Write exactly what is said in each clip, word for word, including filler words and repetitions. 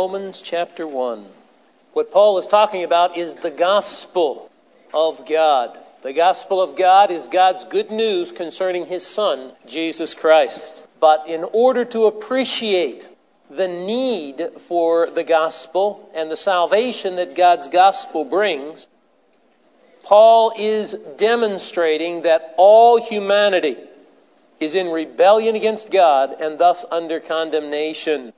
Romans chapter one. What Paul is talking about is the gospel of God. The gospel of God is God's good news concerning His Son, Jesus Christ. But in order to appreciate the need for the gospel and the salvation that God's gospel brings, Paul is demonstrating that all humanity is in rebellion against God and thus under condemnation.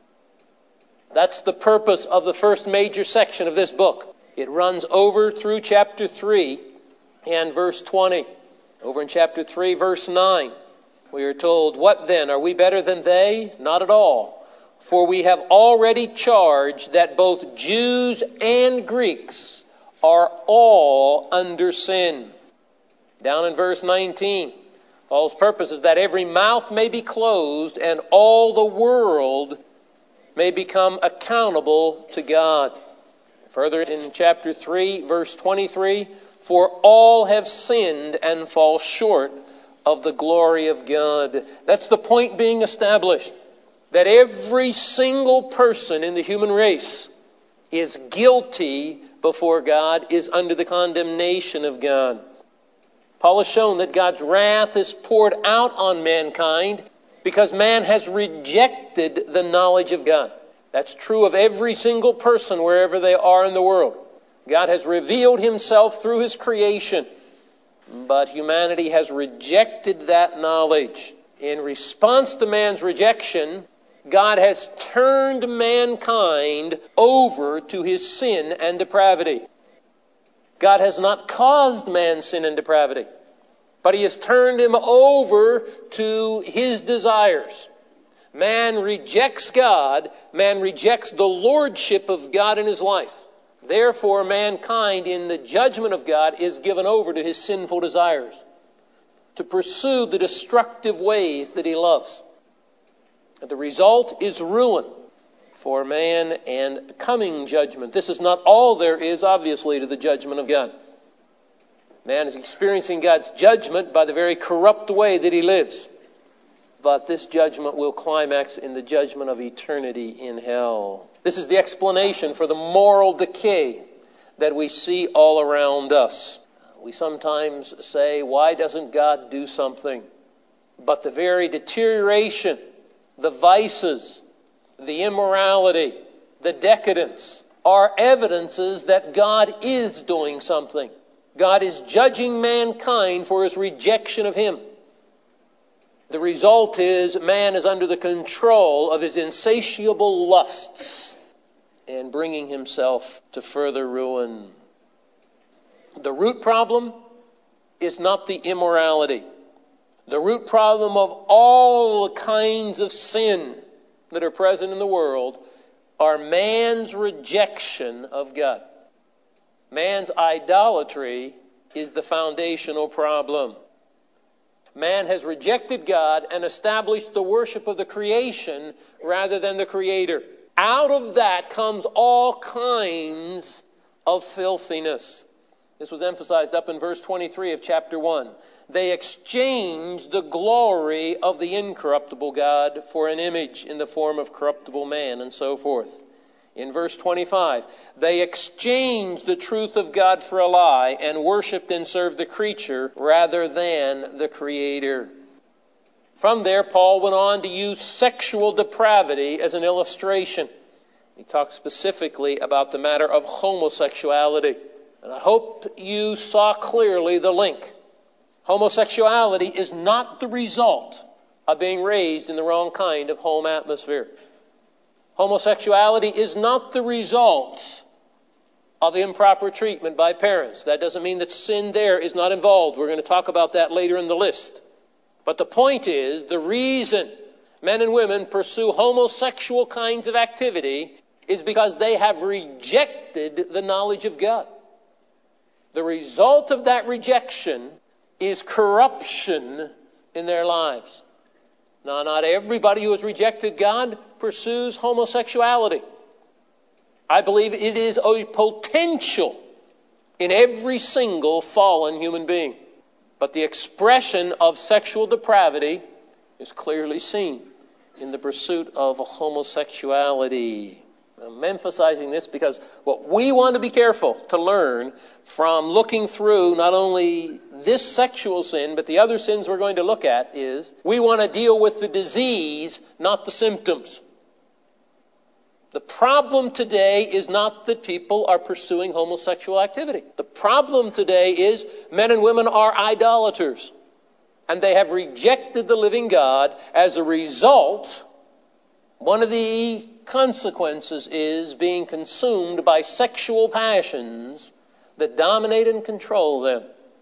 That's the purpose of the first major section of this book. It runs over through chapter three and verse twenty. Over in chapter three, verse nine, we are told, "What then? Are we better than they? Not at all. For we have already charged that both Jews and Greeks are all under sin." Down in verse nineteen, Paul's purpose is that every mouth may be closed and all the world may become accountable to God. Further in chapter three, verse twenty-three, "For all have sinned and fall short of the glory of God." That's the point being established, that every single person in the human race is guilty before God, is under the condemnation of God. Paul has shown that God's wrath is poured out on mankind because man has rejected the knowledge of God. That's true of every single person wherever they are in the world. God has revealed Himself through His creation, but humanity has rejected that knowledge. In response to man's rejection, God has turned mankind over to his sin and depravity. God has not caused man's sin and depravity, but He has turned him over to his desires. Man rejects God. Man rejects the lordship of God in his life. Therefore, mankind, in the judgment of God, is given over to his sinful desires, to pursue the destructive ways that he loves. And the result is ruin for man and coming judgment. This is not all there is, obviously, to the judgment of God. Man is experiencing God's judgment by the very corrupt way that he lives. But this judgment will climax in the judgment of eternity in hell. This is the explanation for the moral decay that we see all around us. We sometimes say, why doesn't God do something? But the very deterioration, the vices, the immorality, the decadence are evidences that God is doing something. God is judging mankind for his rejection of Him. The result is man is under the control of his insatiable lusts and bringing himself to further ruin. The root problem is not the immorality. The root problem of all kinds of sin that are present in the world are man's rejection of God. Man's idolatry is the foundational problem. Man has rejected God and established the worship of the creation rather than the Creator. Out of that comes all kinds of filthiness. This was emphasized up in verse twenty-three of chapter one. They exchanged the glory of the incorruptible God for an image in the form of corruptible man, and so forth. In verse twenty-five, they exchanged the truth of God for a lie and worshipped and served the creature rather than the Creator. From there, Paul went on to use sexual depravity as an illustration. He talked specifically about the matter of homosexuality. And I hope you saw clearly the link. Homosexuality is not the result of being raised in the wrong kind of home atmosphere. Homosexuality is not the result of improper treatment by parents. That doesn't mean that sin there is not involved. We're going to talk about that later in the list. But the point is, the reason men and women pursue homosexual kinds of activity is because they have rejected the knowledge of God. The result of that rejection is corruption in their lives. Now, not everybody who has rejected God pursues homosexuality. I believe it is a potential in every single fallen human being. But the expression of sexual depravity is clearly seen in the pursuit of homosexuality. I'm emphasizing this because what we want to be careful to learn from looking through not only this sexual sin, but the other sins we're going to look at is we want to deal with the disease, not the symptoms. The problem today is not that people are pursuing homosexual activity. The problem today is men and women are idolaters, and they have rejected the living God. As a result, one of the consequences is being consumed by sexual passions that dominate and control them.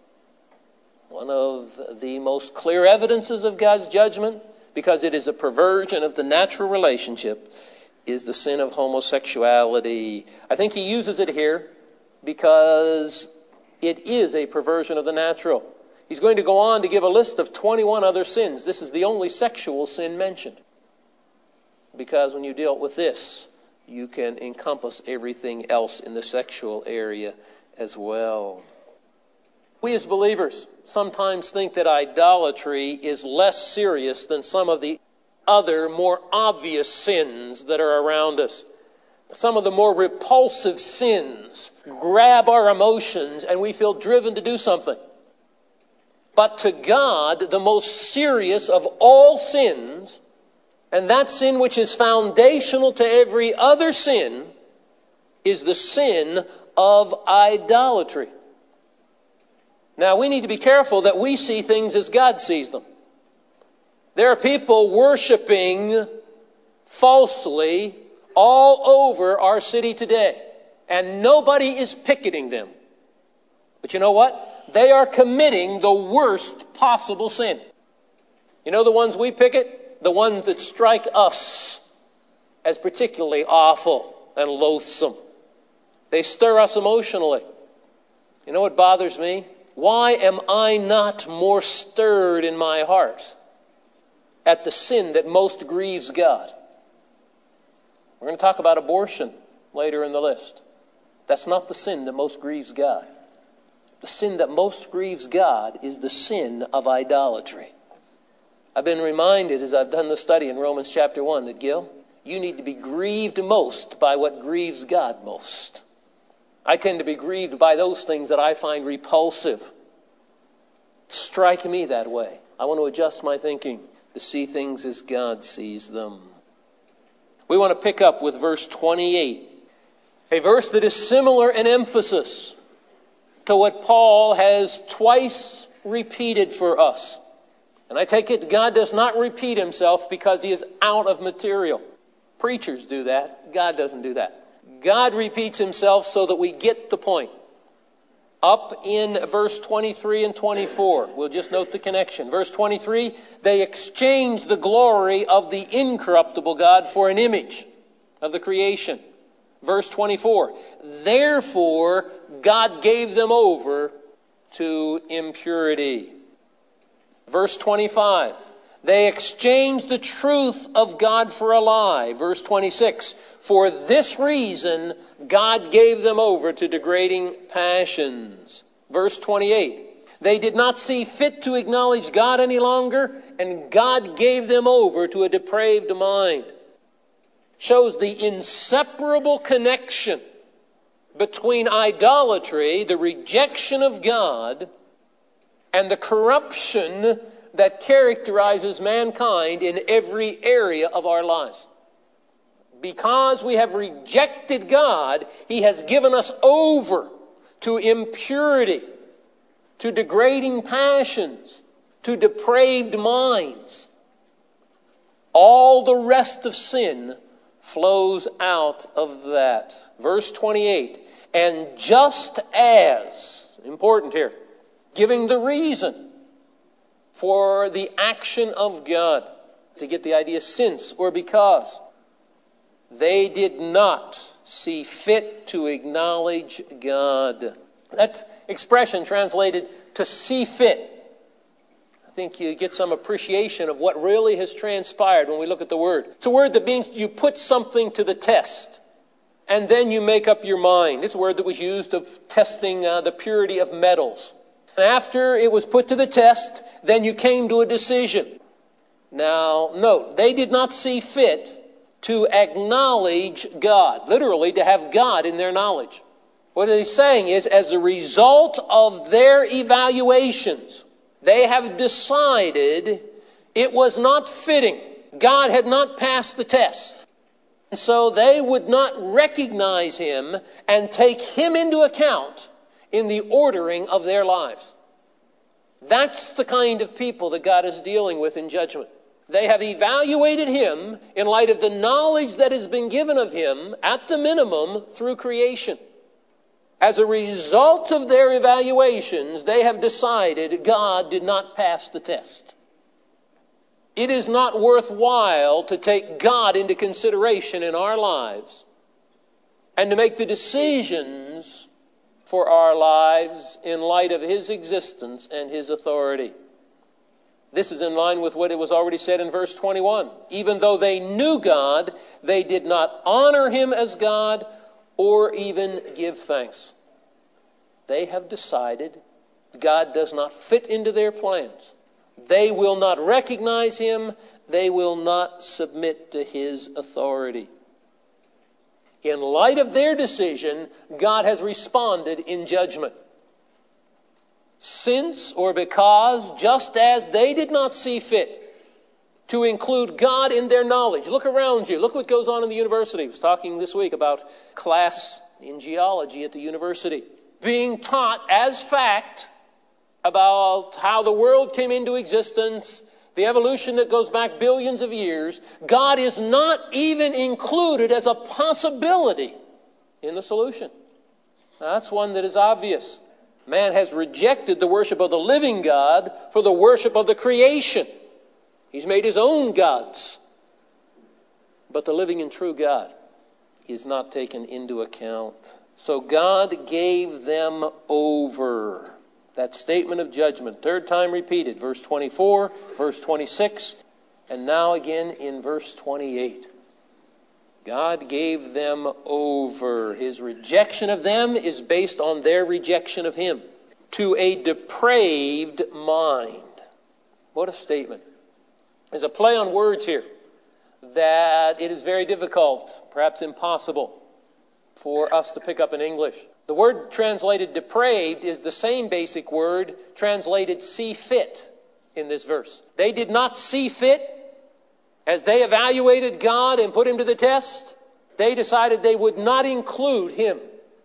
One of the most clear evidences of God's judgment, because it is a perversion of the natural relationship, is the sin of homosexuality. I think he uses it here because it is a perversion of the natural. He's going to go on to give a list of twenty-one other sins. This is the only sexual sin mentioned. Because when you deal with this, you can encompass everything else in the sexual area as well. We as believers sometimes think that idolatry is less serious than some of the other more obvious sins that are around us. Some of the more repulsive sins grab our emotions and we feel driven to do something. But to God, the most serious of all sins, and that sin which is foundational to every other sin, is the sin of idolatry. Now, we need to be careful that we see things as God sees them. There are people worshiping falsely all over our city today, and nobody is picketing them. But you know what? They are committing the worst possible sin. You know the ones we picket? The ones that strike us as particularly awful and loathsome. They stir us emotionally. You know what bothers me? Why am I not more stirred in my heart at the sin that most grieves God? We're going to talk about abortion later in the list. That's not the sin that most grieves God. The sin that most grieves God is the sin of idolatry. I've been reminded as I've done the study in Romans chapter one that, Gil, you need to be grieved most by what grieves God most. I tend to be grieved by those things that I find repulsive. Strike me that way. I want to adjust my thinking to see things as God sees them. We want to pick up with verse twenty-eight, a verse that is similar in emphasis to what Paul has twice repeated for us. And I take it God does not repeat himself because he is out of material. Preachers do that. God doesn't do that. God repeats himself so that we get the point. Up in verse twenty-three and twenty-four, we'll just note the connection. Verse twenty-three, they exchanged the glory of the incorruptible God for an image of the creation. Verse twenty-four, therefore God gave them over to impurity. Verse twenty-five, they exchanged the truth of God for a lie. Verse twenty-six, for this reason God gave them over to degrading passions. Verse twenty-eight, they did not see fit to acknowledge God any longer, and God gave them over to a depraved mind. Shows the inseparable connection between idolatry, the rejection of God, and the corruption that characterizes mankind in every area of our lives. Because we have rejected God, he has given us over to impurity, to degrading passions, to depraved minds. All the rest of sin flows out of that. Verse twenty-eight, and just as, important here, giving the reason for the action of God, to get the idea since or because, they did not see fit to acknowledge God. That expression translated to see fit. I think you get some appreciation of what really has transpired when we look at the word. It's a word that means you put something to the test and then you make up your mind. It's a word that was used of testing uh, the purity of metals. And after it was put to the test, then you came to a decision. Now, note, they did not see fit to acknowledge God, literally to have God in their knowledge. What he's saying is, as a result of their evaluations, they have decided it was not fitting. God had not passed the test. And so they would not recognize him and take him into account in the ordering of their lives. That's the kind of people that God is dealing with in judgment. They have evaluated him in light of the knowledge that has been given of him, at the minimum, through creation. As a result of their evaluations, they have decided God did not pass the test. It is not worthwhile to take God into consideration in our lives and to make the decisions for our lives in light of his existence and his authority. This is in line with what it was already said in verse twenty-one. Even though they knew God, they did not honor him as God or even give thanks. They have decided God does not fit into their plans. They will not recognize him. They will not submit to his authority. In light of their decision, God has responded in judgment. Since or because, just as they did not see fit to include God in their knowledge. Look around you. Look what goes on in the university. I was talking this week about class in geology at the university. Being taught as fact about how the world came into existence, the evolution that goes back billions of years. God is not even included as a possibility in the solution. Now, that's one that is obvious. Man has rejected the worship of the living God for the worship of the creation. He's made his own gods. But the living and true God is not taken into account. So God gave them over. That statement of judgment, third time repeated, verse twenty-four, verse twenty-six, and now again in verse twenty-eight. God gave them over. His rejection of them is based on their rejection of him. To a depraved mind. What a statement. There's a play on words here that it is very difficult, perhaps impossible, for us to pick up in English. The word translated depraved is the same basic word translated see fit in this verse. They did not see fit. As they evaluated God and put him to the test, they decided they would not include him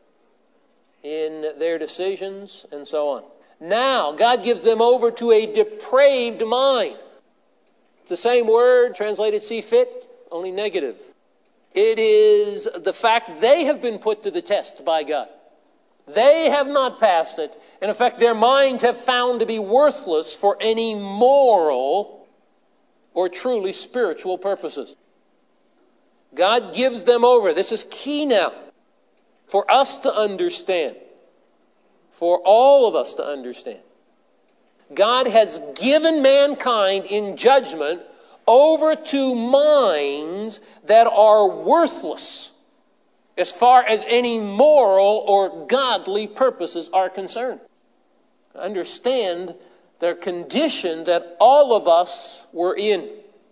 in their decisions and so on. Now, God gives them over to a depraved mind. It's the same word translated see fit, only negative. It is the fact they have been put to the test by God. They have not passed it. And in fact, their minds have found to be worthless for any moral or truly spiritual purposes. God gives them over. This is key now for us to understand, for all of us to understand. God has given mankind in judgment over to minds that are worthless as far as any moral or godly purposes are concerned. Understand the condition that all of us were in.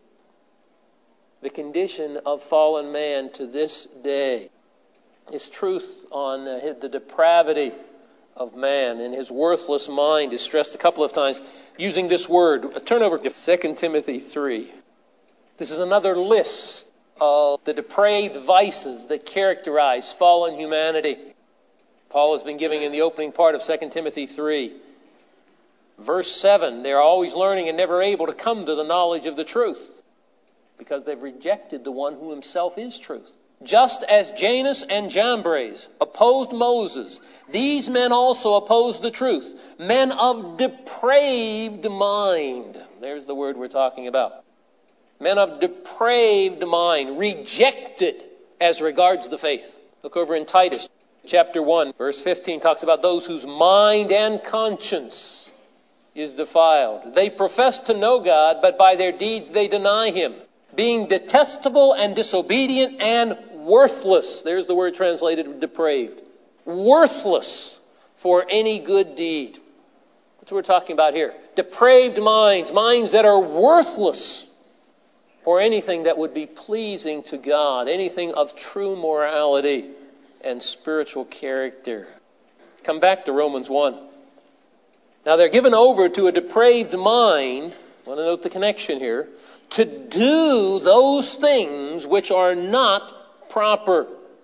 The condition of fallen man to this day. His truth on uh, the depravity of man and his worthless mind is stressed a couple of times using this word. Turn over to Second Timothy three. This is another list of the depraved vices that characterize fallen humanity. Paul has been giving in the opening part of Second Timothy three. Verse seven, they're always learning and never able to come to the knowledge of the truth because they've rejected the one who himself is truth. Just as Janus and Jambres opposed Moses, these men also opposed the truth. Men of depraved mind. There's the word we're talking about. Men of depraved mind, rejected as regards the faith. Look over in Titus chapter one, verse fifteen, talks about those whose mind and conscience is defiled. They profess to know God, but by their deeds they deny him, being detestable and disobedient and worthless. There's the word translated depraved. Worthless for any good deed. That's what we're talking about here. Depraved minds, minds that are worthless for anything that would be pleasing to God, anything of true morality and spiritual character. Come back to Romans one. Now they're given over to a depraved mind, I want to note the connection here, to do those things which are not proper.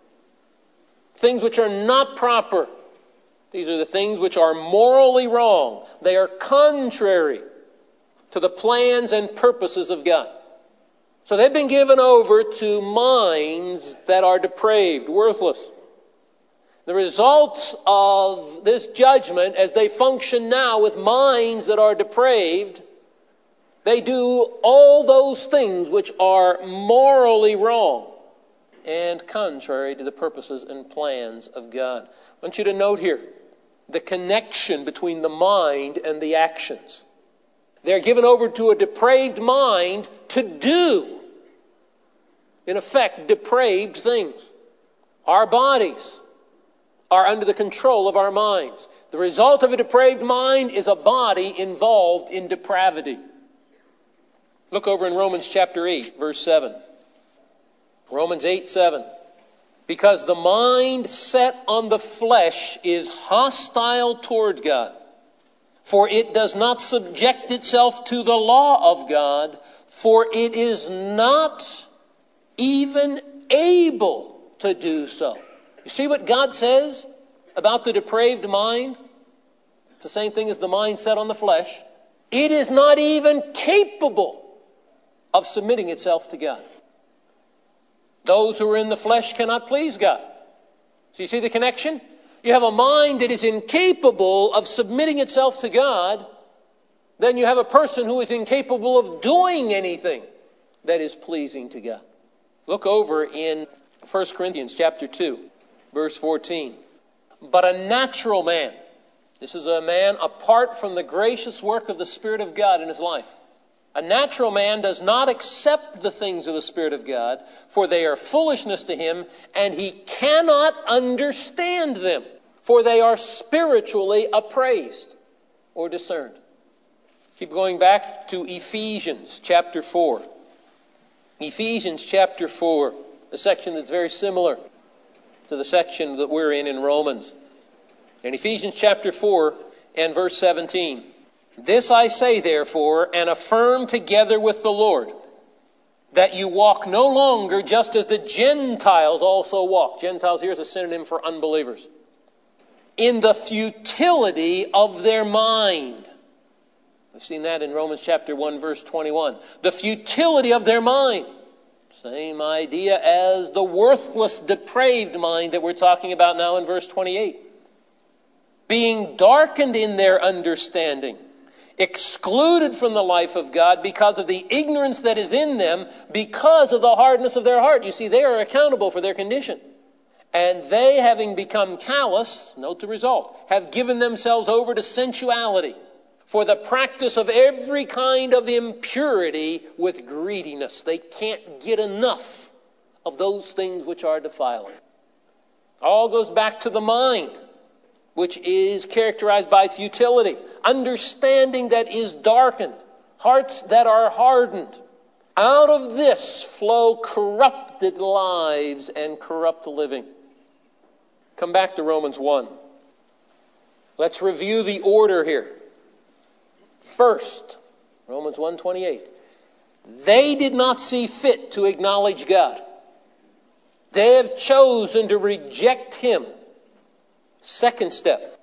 Things which are not proper. These are the things which are morally wrong. They are contrary to the plans and purposes of God. So they've been given over to minds that are depraved, worthless. The result of this judgment, as they function now with minds that are depraved, they do all those things which are morally wrong and contrary to the purposes and plans of God. I want you to note here the connection between the mind and the actions. They're given over to a depraved mind to do, in effect, depraved things. Our bodies are under the control of our minds. The result of a depraved mind is a body involved in depravity. Look over in Romans chapter eight, verse seven. Romans eight, seven. Because the mind set on the flesh is hostile toward God, for it does not subject itself to the law of God, for it is not even able to do so. You see what God says about the depraved mind? It's the same thing as the mind set on the flesh. It is not even capable of submitting itself to God. Those who are in the flesh cannot please God. So you see the connection? You have a mind that is incapable of submitting itself to God, then you have a person who is incapable of doing anything that is pleasing to God. Look over in First Corinthians chapter two, verse fourteen. But a natural man, this is a man apart from the gracious work of the Spirit of God in his life. A natural man does not accept the things of the Spirit of God, for they are foolishness to him, and he cannot understand them, for they are spiritually appraised or discerned. Keep going back to Ephesians chapter four. Ephesians chapter four, a section that's very similar to the section that we're in in Romans. In Ephesians chapter four and verse seventeen. This I say, therefore, and affirm together with the Lord, that you walk no longer just as the Gentiles also walk. Gentiles here is a synonym for unbelievers. In the futility of their mind. We've seen that in Romans chapter one, verse twenty-one. The futility of their mind. Same idea as the worthless, depraved mind that we're talking about now in verse twenty-eight. Being darkened in their understanding, excluded from the life of God because of the ignorance that is in them, because of the hardness of their heart. You see, they are accountable for their condition. And they, having become callous, note the result, have given themselves over to sensuality for the practice of every kind of impurity with greediness. They can't get enough of those things which are defiling. All goes back to the mind, which is characterized by futility, understanding that is darkened, hearts that are hardened. Out of this flow corrupted lives and corrupt living. Come back to Romans one. Let's review the order here. First, Romans one twenty-eight. They did not see fit to acknowledge God. They have chosen to reject Him. Second step,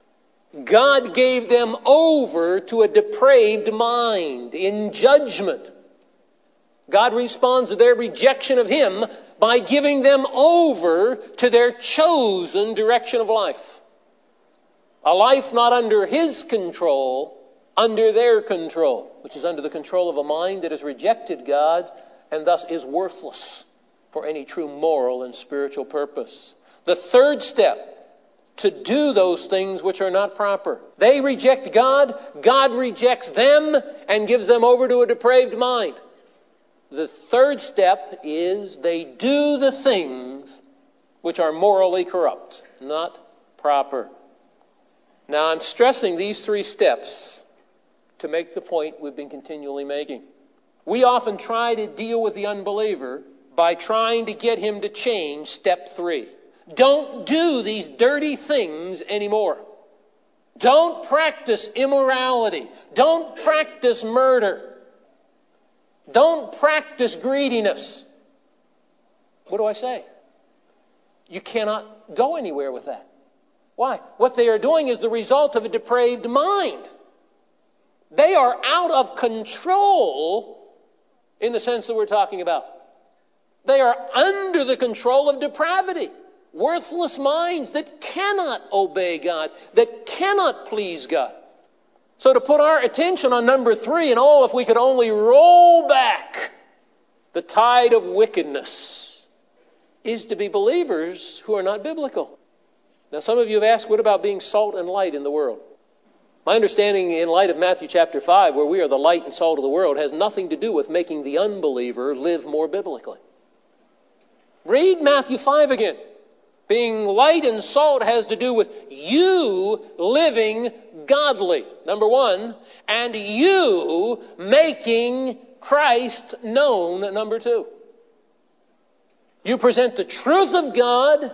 God gave them over to a depraved mind in judgment. God responds to their rejection of Him by giving them over to their chosen direction of life. A life not under His control, under their control, which is under the control of a mind that has rejected God and thus is worthless for any true moral and spiritual purpose. The third step, to do those things which are not proper. They reject God, God rejects them and gives them over to a depraved mind. The third step is they do the things which are morally corrupt, not proper. Now I'm stressing these three steps to make the point we've been continually making. We often try to deal with the unbeliever by trying to get him to change step three. Don't do these dirty things anymore. Don't practice immorality. Don't practice murder. Don't practice greediness. What do I say? You cannot go anywhere with that. Why? What they are doing is the result of a depraved mind. They are out of control in the sense that we're talking about. They are under the control of depravity. Worthless minds that cannot obey God, that cannot please God. So to put our attention on number three, and oh, if we could only roll back the tide of wickedness, is to be believers who are not biblical. Now, some of you have asked, what about being salt and light in the world? My understanding in light of Matthew chapter five, where we are the light and salt of the world, has nothing to do with making the unbeliever live more biblically. Read Matthew five again. Being light and salt has to do with you living godly, number one, and you making Christ known, number two. You present the truth of God,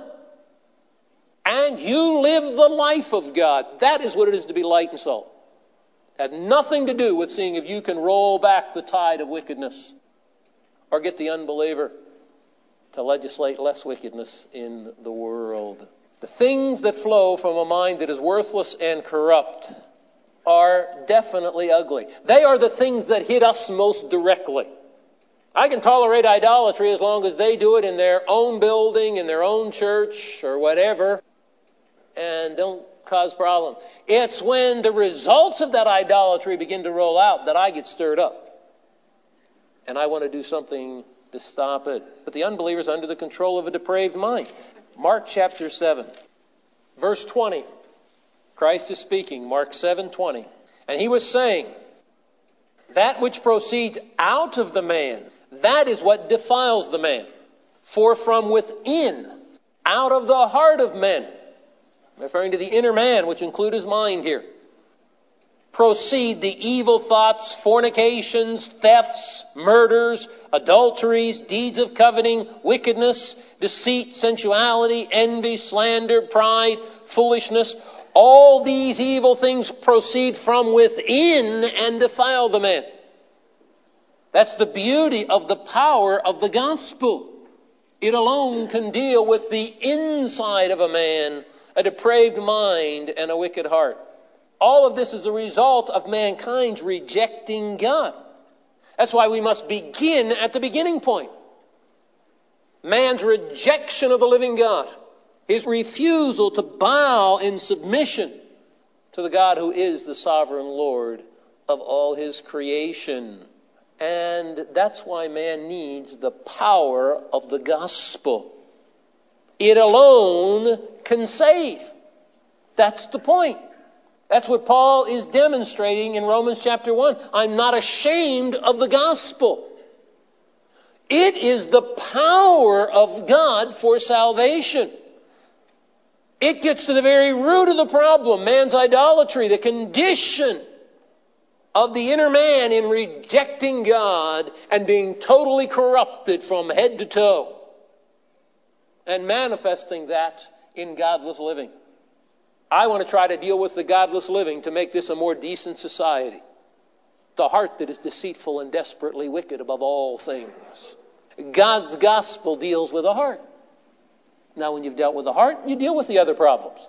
and you live the life of God. That is what it is to be light and salt. It has nothing to do with seeing if you can roll back the tide of wickedness or get the unbeliever to legislate less wickedness in the world. The things that flow from a mind that is worthless and corrupt are definitely ugly. They are the things that hit us most directly. I can tolerate idolatry as long as they do it in their own building, in their own church, or whatever, and don't cause problem. It's when the results of that idolatry begin to roll out that I get stirred up. And I want to do something to stop it. But the unbeliever is under the control of a depraved mind. Mark chapter seven, verse twenty. Christ is speaking, Mark seven twenty. And he was saying, that which proceeds out of the man, that is what defiles the man. For from within, out of the heart of men, referring to the inner man, which include his mind here, proceed the evil thoughts, fornications, thefts, murders, adulteries, deeds of coveting, wickedness, deceit, sensuality, envy, slander, pride, foolishness. All these evil things proceed from within and defile the man. That's the beauty of the power of the gospel. It alone can deal with the inside of a man, a depraved mind and a wicked heart. All of this is a result of mankind's rejecting God. That's why we must begin at the beginning point. Man's rejection of the living God. His refusal to bow in submission to the God who is the sovereign Lord of all his creation. And that's why man needs the power of the gospel. It alone can save. That's the point. That's what Paul is demonstrating in Romans chapter one. I'm not ashamed of the gospel. It is the power of God for salvation. It gets to the very root of the problem, man's idolatry, the condition of the inner man in rejecting God and being totally corrupted from head to toe and manifesting that in godless living. I want to try to deal with the godless living to make this a more decent society. The heart that is deceitful and desperately wicked above all things. God's gospel deals with the heart. Now, when you've dealt with the heart, you deal with the other problems.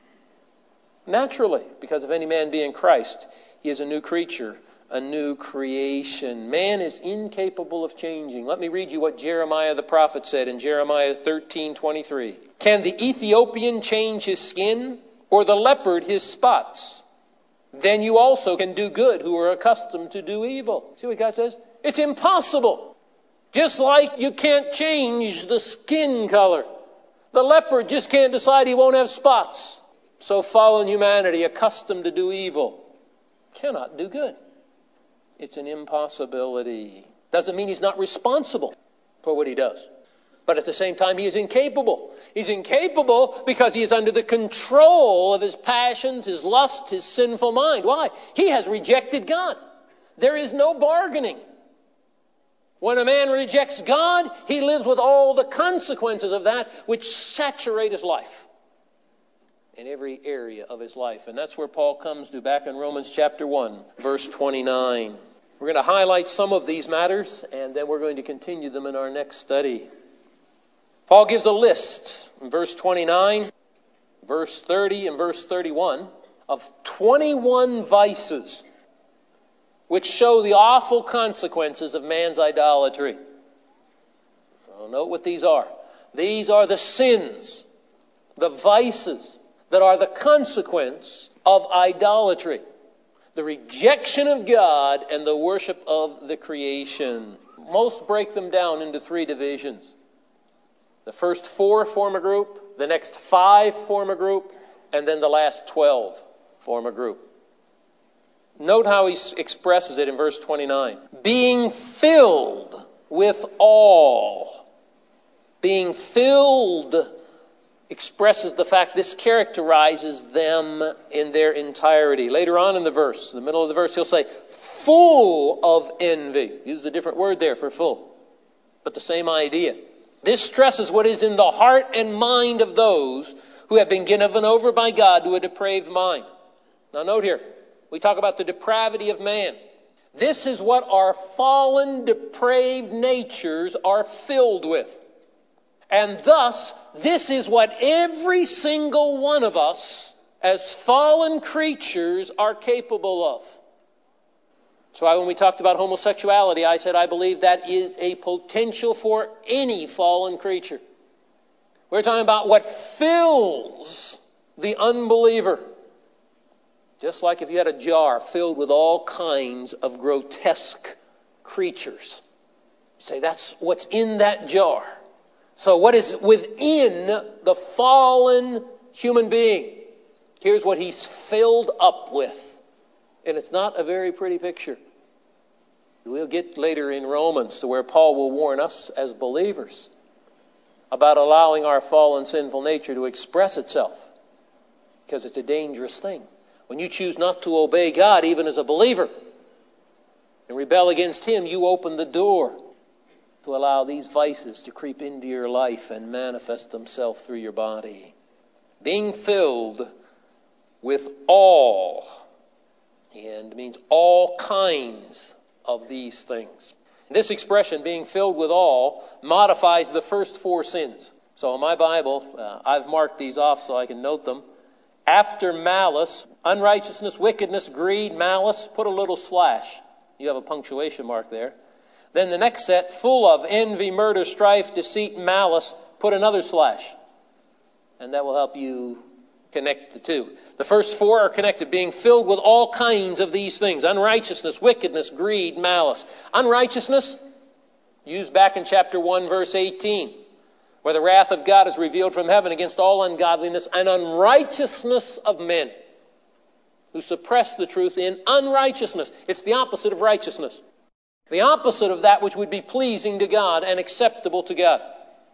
Naturally, because if any man be in Christ, he is a new creature, a new creation. Man is incapable of changing. Let me read you what Jeremiah the prophet said in Jeremiah thirteen twenty-three. Can the Ethiopian change his skin, or the leopard his spots? Then you also can do good who are accustomed to do evil. See what God says? It's impossible. Just like you can't change the skin color. The leopard just can't decide he won't have spots. So fallen humanity, accustomed to do evil, cannot do good. It's an impossibility. Doesn't mean he's not responsible for what he does. But at the same time, he is incapable. He's incapable because he is under the control of his passions, his lust, his sinful mind. Why? He has rejected God. There is no bargaining. When a man rejects God, he lives with all the consequences of that which saturate his life in every area of his life. And that's where Paul comes to back in Romans chapter one, verse twenty-nine. We're going to highlight some of these matters, and then we're going to continue them in our next study. Paul gives a list in verse twenty-nine, verse thirty, and verse thirty-one of twenty-one vices which show the awful consequences of man's idolatry. Well, note what these are. These are the sins, the vices that are the consequence of idolatry, the rejection of God and the worship of the creation. Most break them down into three divisions. The first four form a group, the next five form a group, and then the last twelve form a group. Note how he expresses it in verse twenty-nine. Being filled with all. Being filled expresses the fact this characterizes them in their entirety. Later on in the verse, in the middle of the verse, he'll say, full of envy. Uses a different word there for full, but the same idea. This stresses what is in the heart and mind of those who have been given over by God to a depraved mind. Now note here, we talk about the depravity of man. This is what our fallen, depraved natures are filled with. And thus, this is what every single one of us, as fallen creatures, are capable of. That's why when we talked about homosexuality, I said I believe that is a potential for any fallen creature. We're talking about what fills the unbeliever. Just like if you had a jar filled with all kinds of grotesque creatures. Say that's what's in that jar. So what is within the fallen human being? Here's what he's filled up with. And it's not a very pretty picture. We'll get later in Romans to where Paul will warn us as believers about allowing our fallen sinful nature to express itself. Because it's a dangerous thing. When you choose not to obey God, even as a believer, and rebel against Him, you open the door to allow these vices to creep into your life and manifest themselves through your body. Being filled with all, and means all kinds of these things. This expression, being filled with all, modifies the first four sins. So in my Bible, uh, I've marked these off so I can note them. After malice, unrighteousness, wickedness, greed, malice, put a little slash. You have a punctuation mark there. Then the next set, full of envy, murder, strife, deceit, malice, put another slash. And that will help you connect the two. The first four are connected, being filled with all kinds of these things. Unrighteousness, wickedness, greed, malice. Unrighteousness, used back in chapter one, verse eighteen, where the wrath of God is revealed from heaven against all ungodliness and unrighteousness of men who suppress the truth in unrighteousness. It's the opposite of righteousness. The opposite of that which would be pleasing to God and acceptable to God.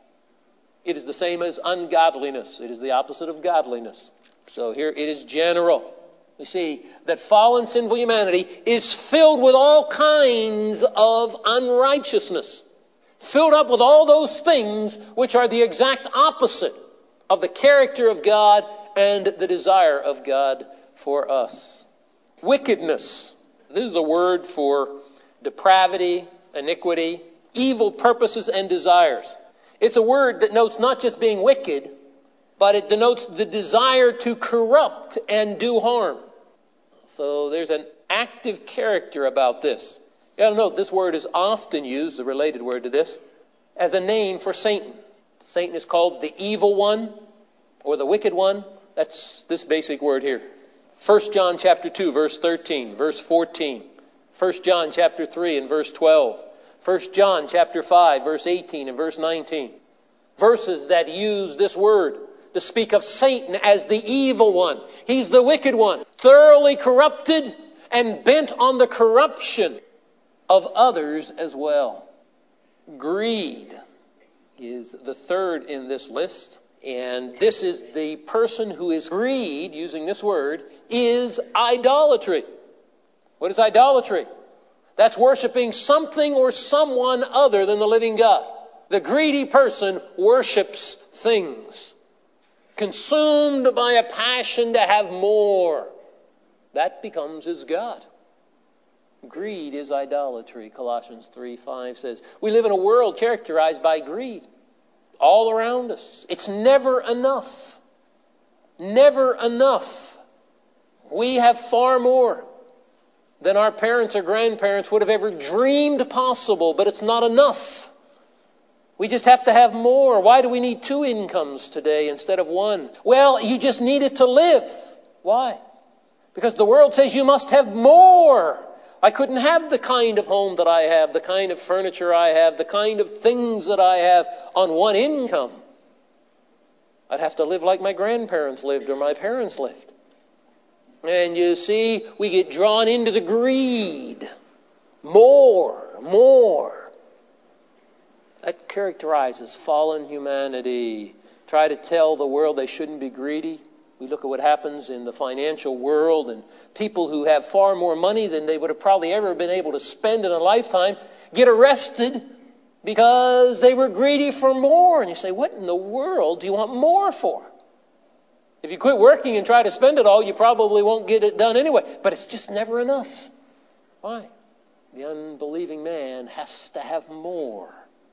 It is the same as ungodliness. It is the opposite of godliness. So here it is general. We see that fallen sinful humanity is filled with all kinds of unrighteousness. Filled up with all those things which are the exact opposite of the character of God and the desire of God for us. Wickedness. This is a word for depravity, iniquity, evil purposes and desires. It's a word that denotes not just being wicked, but it denotes the desire to corrupt and do harm. So there's an active character about this. You got to note, this word is often used, the related word to this, as a name for Satan. Satan is called the evil one or the wicked one. That's this basic word here. First John chapter two, verse thirteen, verse fourteen. First John chapter three and verse twelve. First John chapter five, verse eighteen and verse nineteen. Verses that use this word to speak of Satan as the evil one. He's the wicked one, thoroughly corrupted and bent on the corruption of others as well. Greed is the third in this list. And this is the person who is greed, using this word, is idolatry. What is idolatry? That's worshiping something or someone other than the living God. The greedy person worships things, consumed by a passion to have more. That becomes his God. Greed is idolatry, Colossians three five says. We live in a world characterized by greed all around us. It's never enough. Never enough. We have far more than our parents or grandparents would have ever dreamed possible, but it's not enough. We just have to have more. Why do we need two incomes today instead of one? Well, you just need it to live. Why? Because the world says you must have more. I couldn't have the kind of home that I have, the kind of furniture I have, the kind of things that I have on one income. I'd have to live like my grandparents lived or my parents lived. And you see, we get drawn into the greed. More, more. That characterizes fallen humanity. Try to tell the world they shouldn't be greedy. We look at what happens in the financial world, and people who have far more money than they would have probably ever been able to spend in a lifetime get arrested because they were greedy for more. And you say, what in the world do you want more for? If you quit working and try to spend it all, you probably won't get it done anyway. But it's just never enough. Why? The unbelieving man has to have more.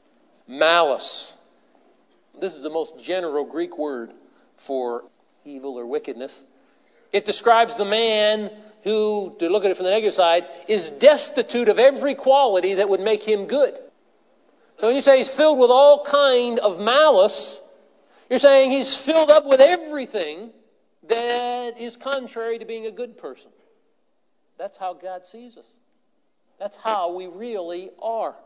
Malice. This is the most general Greek word for evil or wickedness. It describes the man who, to look at it from the negative side, is destitute of every quality that would make him good. So when you say he's filled with all kind of malice, you're saying he's filled up with everything that is contrary to being a good person. That's how God sees us. That's how we really are.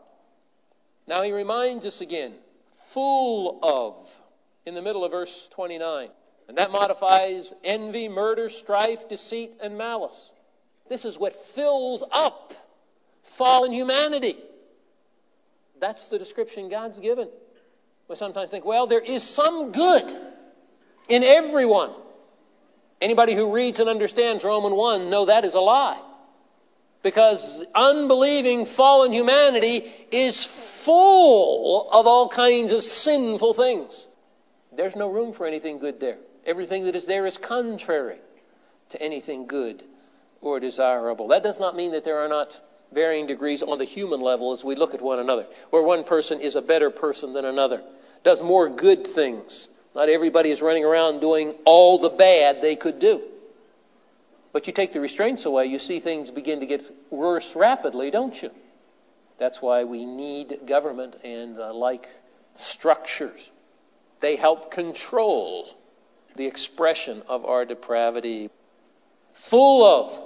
Now he reminds us again, full of, in the middle of verse twenty-nine. And that modifies envy, murder, strife, deceit, and malice. This is what fills up fallen humanity. That's the description God's given. We sometimes think, well, there is some good in everyone. Anybody who reads and understands Romans one know that is a lie. Because unbelieving fallen humanity is full of all kinds of sinful things. There's no room for anything good there. Everything that is there is contrary to anything good or desirable. That does not mean that there are not varying degrees on the human level as we look at one another, where one person is a better person than another, does more good things. Not everybody is running around doing all the bad they could do. But you take the restraints away, you see things begin to get worse rapidly, don't you? That's why we need government and uh, like structures. They help control the expression of our depravity. Full of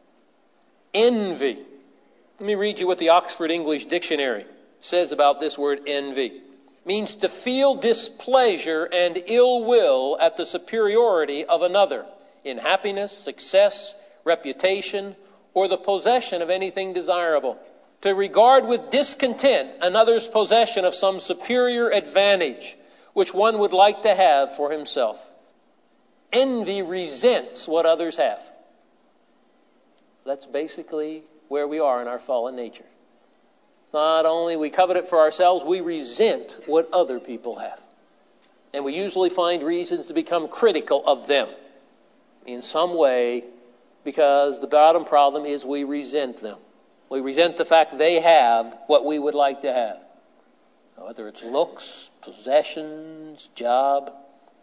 envy. Let me read you what the Oxford English Dictionary says about this word envy. It means to feel displeasure and ill will at the superiority of another in happiness, success, reputation, or the possession of anything desirable. To regard with discontent another's possession of some superior advantage which one would like to have for himself. Envy resents what others have. That's basically where we are in our fallen nature. Not only we covet it for ourselves, we resent what other people have. And we usually find reasons to become critical of them in some way, because the bottom problem is we resent them. We resent the fact they have what we would like to have. Whether it's looks, possessions, job.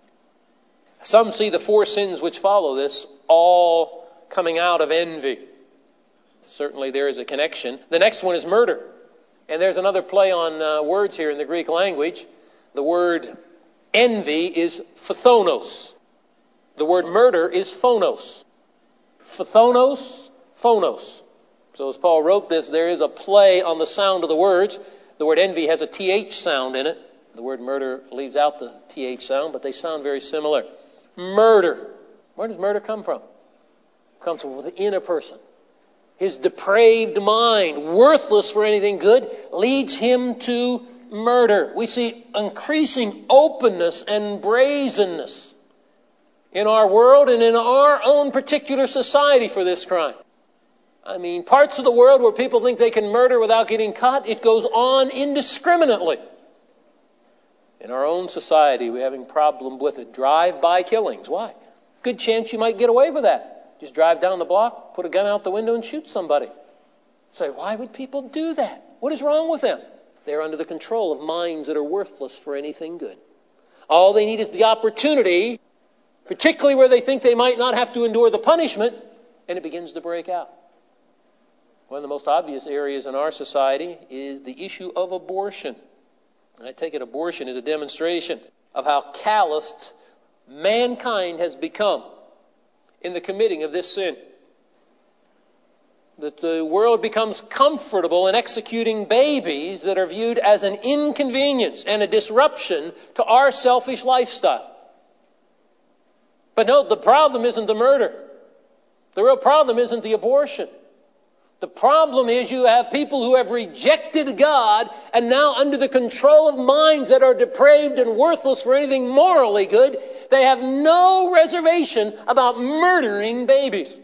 Some see the four sins which follow this all coming out of envy. Certainly there is a connection. The next one is murder. And there's another play on uh, words here in the Greek language. The word envy is phthonos. The word murder is phonos. Phthonos, phonos. So as Paul wrote this, there is a play on the sound of the words. The word envy has a T H sound in it. The word murder leaves out the T H sound, but they sound very similar. Murder. Where does murder come from? It comes from within a person. His depraved mind, worthless for anything good, leads him to murder. We see increasing openness and brazenness in our world and in our own particular society for this crime. I mean, parts of the world where people think they can murder without getting caught, it goes on indiscriminately. In our own society, we're having a problem with it. Drive-by killings. Why? Good chance you might get away with that. Just drive down the block, put a gun out the window, and shoot somebody. Say, why would people do that? What is wrong with them? They're under the control of minds that are worthless for anything good. All they need is the opportunity, particularly where they think they might not have to endure the punishment, and it begins to break out. One of the most obvious areas in our society is the issue of abortion. I take it abortion is a demonstration of how calloused mankind has become in the committing of this sin. That the world becomes comfortable in executing babies that are viewed as an inconvenience and a disruption to our selfish lifestyle. But no, the problem isn't the murder. The real problem isn't the abortion. The problem is you have people who have rejected God and now under the control of minds that are depraved and worthless for anything morally good, they have no reservation about murdering babies.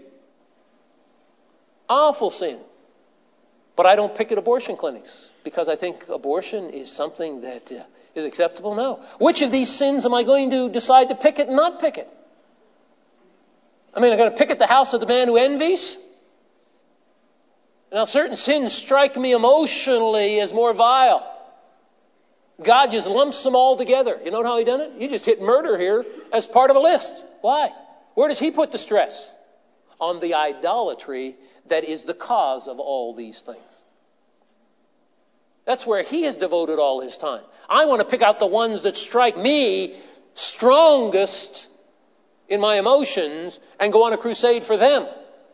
Awful sin. But I don't picket abortion clinics because I think abortion is something that uh, is acceptable. No. Which of these sins am I going to decide to picket and not picket? I mean, I'm going to picket the house of the man who envies? Now, certain sins strike me emotionally as more vile. God just lumps them all together. You know how he done it? He just hit murder here as part of a list. Why? Where does he put the stress? On the idolatry that is the cause of all these things. That's where he has devoted all his time. I want to pick out the ones that strike me strongest in my emotions and go on a crusade for them.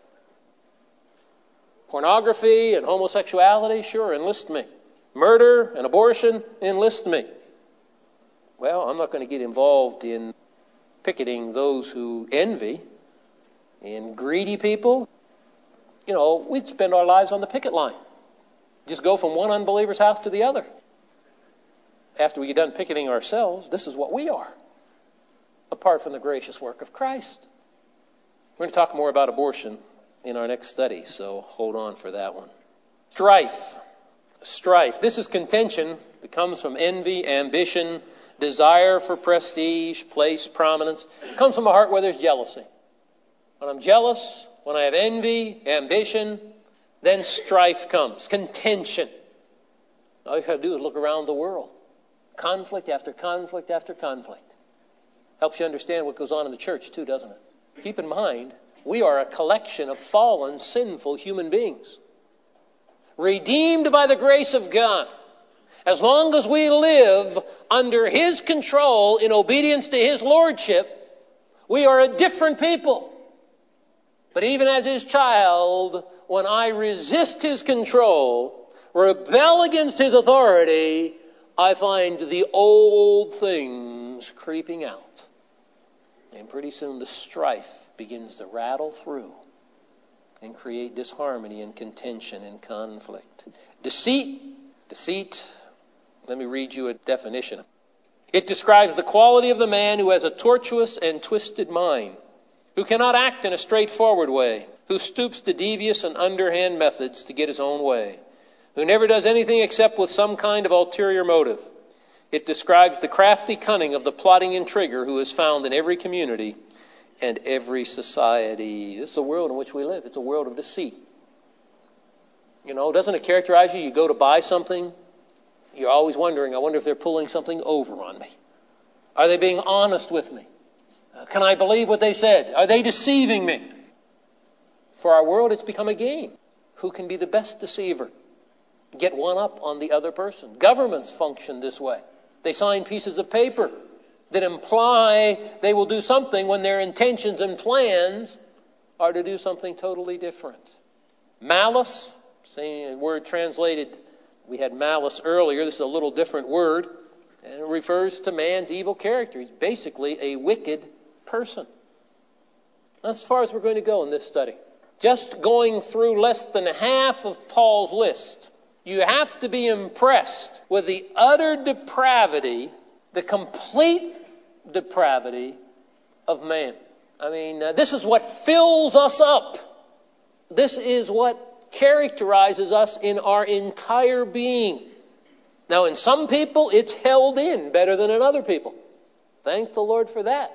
Pornography and homosexuality, sure, enlist me. Murder and abortion, enlist me. Well, I'm not going to get involved in picketing those who envy and greedy people. You know, we'd spend our lives on the picket line. Just go from one unbeliever's house to the other. After we get done picketing ourselves, this is what we are, apart from the gracious work of Christ. We're going to talk more about abortion in our next study, so hold on for that one. Strife. Strife. This is contention that comes from envy, ambition, desire for prestige, place, prominence. It comes from a heart where there's jealousy. When I'm jealous, when I have envy, ambition, then strife comes. Contention. All you got to do is look around the world. Conflict after conflict after conflict. Helps you understand what goes on in the church too, doesn't it? Keep in mind, we are a collection of fallen, sinful human beings. Redeemed by the grace of God. As long as we live under his control in obedience to his lordship, we are a different people. But even as his child, when I resist his control, rebel against his authority, I find the old things creeping out. And pretty soon the strife begins to rattle through and create disharmony and contention and conflict. Deceit, deceit, let me read you a definition. It describes the quality of the man who has a tortuous and twisted mind, who cannot act in a straightforward way, who stoops to devious and underhand methods to get his own way, who never does anything except with some kind of ulterior motive. It describes the crafty cunning of the plotting intriguer who is found in every community and every society. This is the world in which we live. It's a world of deceit. You know, doesn't it characterize you? You go to buy something, you're always wondering, I wonder if they're pulling something over on me. Are they being honest with me? Uh, can I believe what they said? Are they deceiving me? For our world, it's become a game. Who can be the best deceiver? Get one up on the other person. Governments function this way. They sign pieces of paper that imply they will do something when their intentions and plans are to do something totally different. Malice, same word translated, we had malice earlier. This is a little different word. And it refers to man's evil character. He's basically a wicked person. That's as far as we're going to go in this study. Just going through less than half of Paul's list, you have to be impressed with the utter depravity, the complete depravity of man. I mean, uh, this is what fills us up This is what characterizes us in our entire being. Now, in some people, it's held in better than in other people. Thank the Lord for that.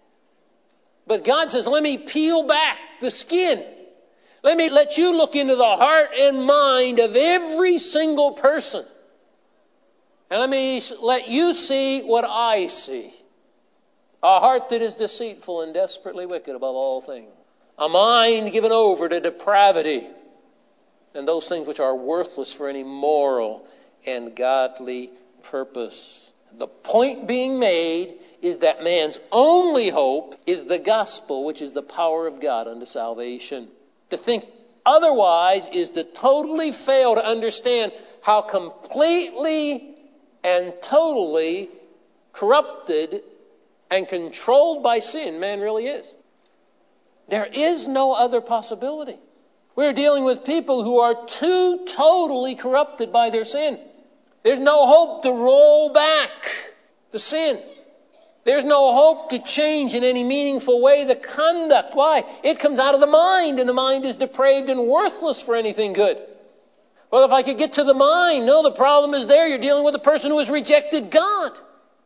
But God says, let me peel back the skin. Let me let you look into the heart and mind of every single person. And let me let you see what I see. A heart that is deceitful and desperately wicked above all things. A mind given over to depravity and those things which are worthless for any moral and godly purpose. The point being made is that man's only hope is the gospel, which is the power of God unto salvation. To think otherwise is to totally fail to understand how completely and totally corrupted and controlled by sin man really is. There is no other possibility. We're dealing with people who are too totally corrupted by their sin. There's no hope to roll back the sin. There's no hope to change in any meaningful way the conduct. Why? It comes out of the mind, and the mind is depraved and worthless for anything good. Well, if I could get to the mind, no, the problem is there. You're dealing with a person who has rejected God.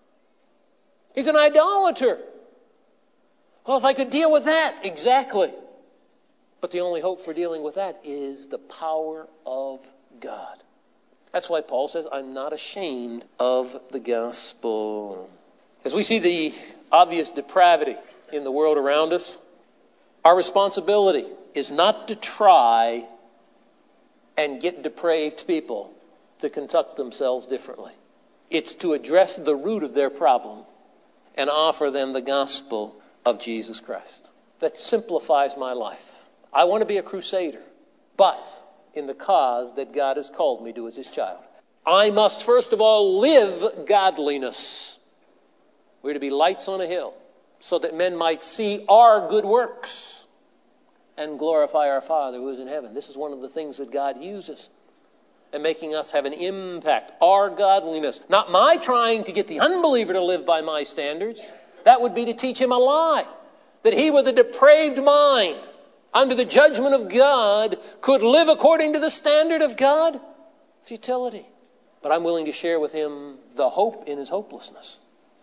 He's an idolater. Well, if I could deal with that, exactly. But the only hope for dealing with that is the power of God. That's why Paul says, I'm not ashamed of the gospel. As we see the obvious depravity in the world around us, our responsibility is not to try and get depraved people to conduct themselves differently. It's to address the root of their problem and offer them the gospel of Jesus Christ. That simplifies my life. I want to be a crusader, but in the cause that God has called me to as his child. I must first of all live godliness. We're to be lights on a hill so that men might see our good works and glorify our Father who is in heaven. This is one of the things that God uses in making us have an impact. Our godliness. Not my trying to get the unbeliever to live by my standards. That would be to teach him a lie. That he with a depraved mind under the judgment of God could live according to the standard of God. Futility. But I'm willing to share with him the hope in his hopelessness.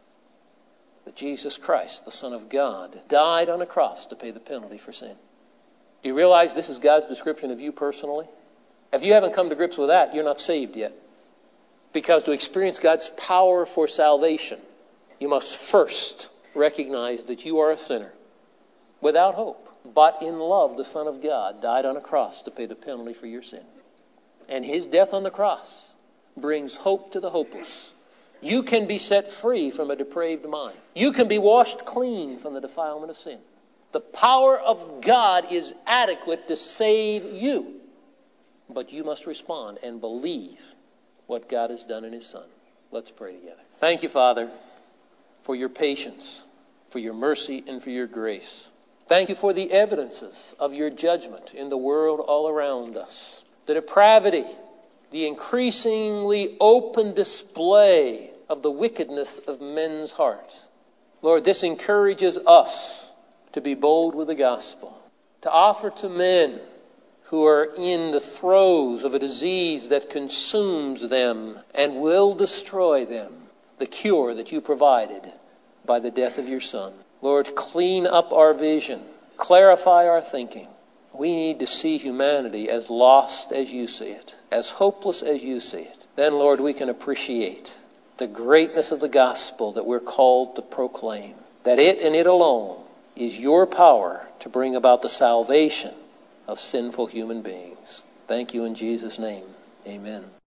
That Jesus Christ, the Son of God, died on a cross to pay the penalty for sin. Do you realize this is God's description of you personally? If you haven't come to grips with that, you're not saved yet. Because to experience God's power for salvation, you must first recognize that you are a sinner without hope, but in love the Son of God died on a cross to pay the penalty for your sin. And his death on the cross brings hope to the hopeless. You can be set free from a depraved mind. You can be washed clean from the defilement of sin. The power of God is adequate to save you. But you must respond and believe what God has done in his Son. Let's pray together. Thank you, Father, for your patience, for your mercy, and for your grace. Thank you for the evidences of your judgment in the world all around us. The depravity, the increasingly open display of the wickedness of men's hearts. Lord, this encourages us to be bold with the gospel, to offer to men who are in the throes of a disease that consumes them and will destroy them, the cure that you provided by the death of your Son. Lord, clean up our vision, clarify our thinking. We need to see humanity as lost as you see it, as hopeless as you see it. Then, Lord, we can appreciate the greatness of the gospel that we're called to proclaim, that it and it alone is your power to bring about the salvation of sinful human beings. Thank you in Jesus' name. Amen.